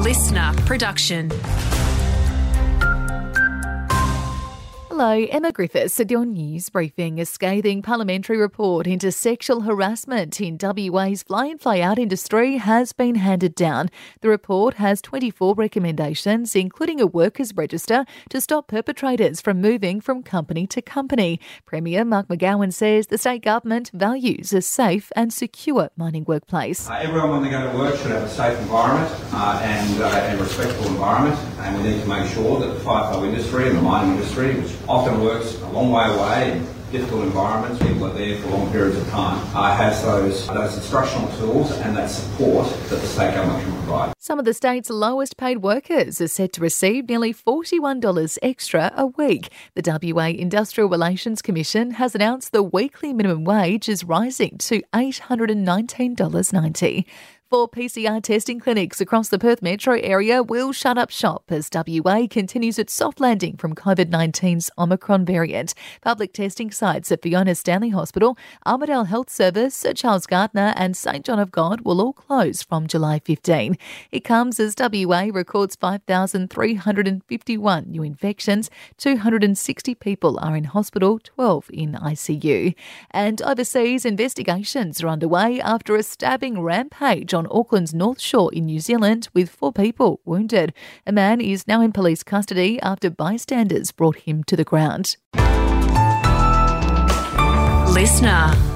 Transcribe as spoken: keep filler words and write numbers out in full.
listener production. Hello, Emma Griffiths at your news briefing. A scathing parliamentary report into sexual harassment in W A's fly-in fly-out industry has been handed down. The report has twenty-four recommendations, including a workers' register to stop perpetrators from moving from company to company. Premier Mark McGowan says the state government values a safe and secure mining workplace. Uh, everyone when they go to work should have a safe environment uh, and uh, a respectful environment, and we need to make sure that the FIFO industry and the mining industry, which often works a long way away in difficult environments, people are there for long periods of time, uh, has those, those instructional tools and that support that the state government can provide. Some of the state's lowest paid workers are set to receive nearly forty-one dollars extra a week. The W A Industrial Relations Commission has announced the weekly minimum wage is rising to eight hundred nineteen dollars ninety. Four P C R testing clinics across the Perth metro area will shut up shop as W A continues its soft landing from COVID nineteen's Omicron variant. Public testing sites at Fiona Stanley Hospital, Armidale Health Service, Sir Charles Gardner and St John of God will all close from July fifteenth. It comes as W A records five thousand three hundred fifty-one new infections, two hundred sixty people are in hospital, twelve in I C U. And overseas investigations are underway after a stabbing rampage on Auckland's North Shore in New Zealand with four people wounded. A man is now in police custody after bystanders brought him to the ground. Listener.